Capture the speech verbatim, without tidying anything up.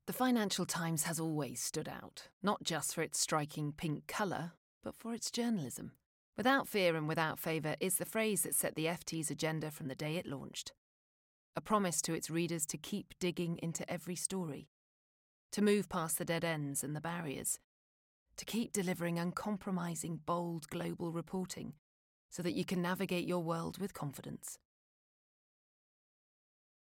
The Financial Times has always stood out, not just for its striking pink colour, but for its journalism. Without fear and without favour is the phrase that set the F T's agenda from the day it launched. A promise to its readers to keep digging into every story, to move past the dead ends and the barriers, to keep delivering uncompromising, bold global reporting so that you can navigate your world with confidence.